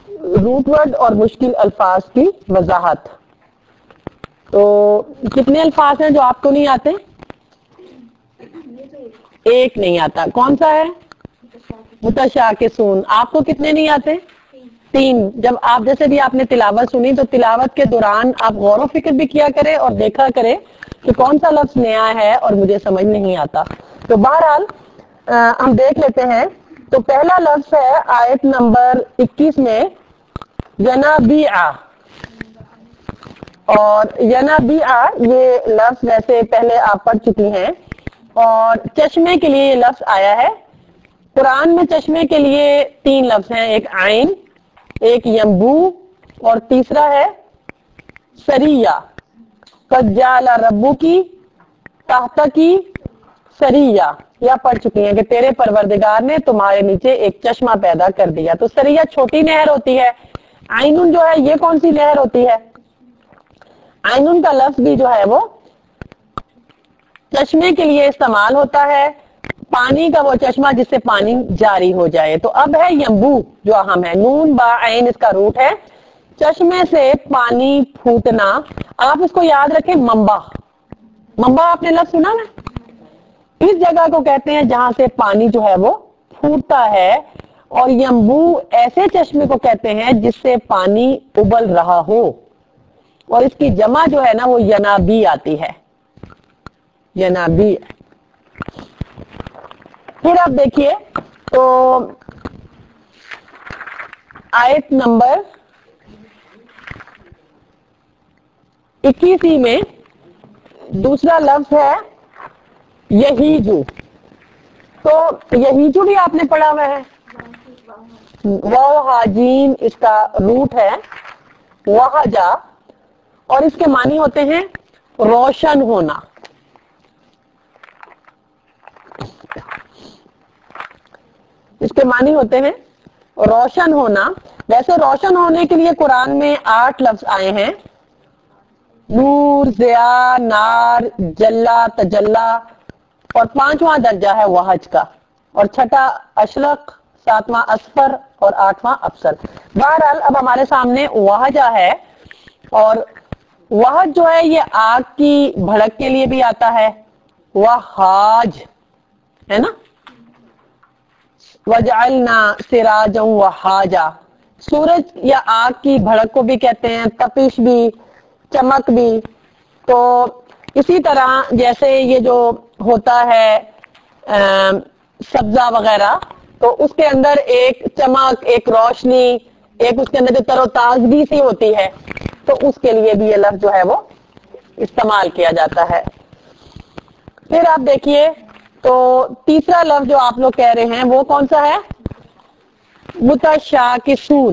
Root word اور مشکل الفاظ کی وضاحت. تو کتنے الفاظ ہیں جو آپ کو نہیں آتے؟ ایک نہیں آتا. کون سا ہے؟ متشاکسون. آپ کو کتنے نہیں آتے؟ 3. جب آپ جیسے بھی آپ نے تلاوت سنی تو تلاوت کے دوران آپ غور و فکر بھی کیا کرے اور دیکھا کرے کہ کون سا لفظ نیا ہے اور مجھے سمجھ نہیں آتا. تو بہرحال ہم دیکھ لیتے ہیں. تو پہلا لفظ ہے آیت نمبر 21 میں ینابیع. اور ینابیع یہ لفظ ویسے پہلے آپ پڑھ چکی ہیں. اور چشمے کے لیے یہ لفظ آیا ہے. قرآن میں چشمے کے لیے 3 لفظ ہیں. ایک عین، ایک ینبوع اور تیسرا ہے سریہ. قد جعل ربکی تحتکی سریہ. یا پڑھ چکی ہیں کہ تیرے پروردگار نے تمہارے نیچے ایک چشمہ پیدا کر دیا. تو سریہ چھوٹی نہر ہوتی ہے. عینن جو ہے یہ کون سی نہر ہوتی ہے؟ عینن کا لفظ بھی جو ہے وہ چشمے کے لیے استعمال ہوتا ہے. پانی کا وہ چشمہ جس سے پانی جاری ہو جائے. تو اب ہے ینبوع جو اہم ہے. نون با عین اس کا روٹ ہے. چشمے سے پانی پھوٹنا. آپ اس کو یاد رکھیں منبع. منبع آپ نے لفظ سنا نا؟ اس جگہ کو کہتے ہیں جہاں سے پانی جو ہے وہ پھوٹتا ہے. اور ینبوع ایسے چشمے کو کہتے ہیں جس سے پانی ابل رہا ہو. اور اس کی جمع جو ہے نا وہ ینابیع آتی ہے. ینابیع. پھر آپ دیکھیے تو آیت نمبر 21 میں دوسرا لفظ ہے یہیجو. تو یہیجو بھی آپ نے پڑھا ہوا ہے. واو حاجیم اس کا روٹ ہے وہجا. اور اس کے معنی ہوتے ہیں روشن ہونا. اس کے معنی ہوتے ہیں روشن ہونا. ویسے روشن ہونے کے لیے قرآن میں 8 لفظ آئے ہیں. نور، ضیاء، نار، جلا، تجلا. اور 5واں درجہ ہے وحج کا. اور 6 اشرق، 7واں اسفر اور 8واں ابصر. بہرحال اب ہمارے سامنے وحجا ہے. اور وحج جو ہے یہ آگ کی بھڑک کے لیے بھی آتا ہے. وحاج ہے نا. وجعلنا سراجا وحاجا. سورج یا آگ کی بھڑک کو بھی کہتے ہیں، تپش بھی، چمک بھی. تو اسی طرح جیسے یہ جو ہوتا ہے سبزہ وغیرہ، تو اس کے اندر ایک چمک، ایک روشنی، ایک اس کے اندر جو تر و تازگی سی ہوتی ہے. تو اس کے لیے بھی یہ لفظ جو ہے وہ استعمال کیا جاتا ہے. پھر آپ دیکھیے تو تیسرا لفظ جو آپ لوگ کہہ رہے ہیں وہ کون سا ہے؟ متشاکسون.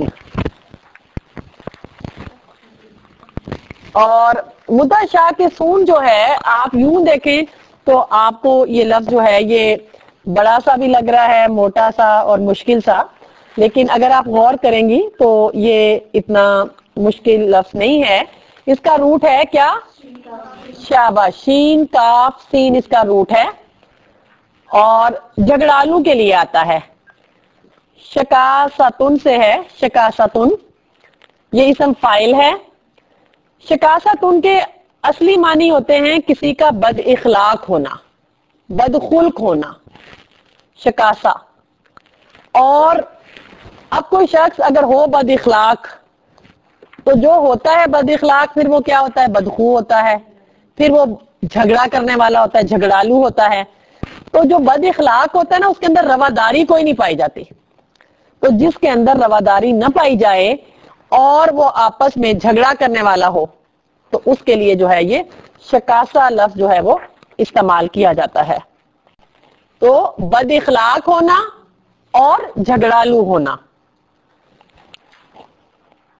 اور متشاکسون جو ہے آپ یوں دیکھیں تو آپ کو یہ لفظ جو ہے یہ بڑا سا بھی لگ رہا ہے، موٹا سا اور مشکل سا. لیکن اگر آپ غور کریں گی تو یہ اتنا مشکل لفظ نہیں ہے. اس کا روٹ ہے کیا؟ شاباش. شین کاف سین اس کا روٹ ہے. اور جھگڑالو کے لیے آتا ہے. شکاستن سے ہے. شکاستن یہ اسم فاعل ہے. شکاستن کے اصلی معنی ہوتے ہیں کسی کا بد اخلاق ہونا، بد خلق ہونا. شکاسا. اور اب کوئی شخص اگر ہو بد اخلاق تو جو ہوتا ہے بد اخلاق پھر وہ کیا ہوتا ہے؟ بدخو ہوتا ہے. پھر وہ جھگڑا کرنے والا ہوتا ہے، جھگڑالو ہوتا ہے. تو جو بد اخلاق ہوتا ہے نا اس کے اندر رواداری کوئی نہیں پائی جاتی. تو جس کے اندر رواداری نہ پائی جائے اور وہ آپس میں جھگڑا کرنے والا ہو تو اس کے لیے جو ہے یہ شکاسا لفظ جو ہے وہ استعمال کیا جاتا ہے. تو بد اخلاق ہونا اور جھگڑالو ہونا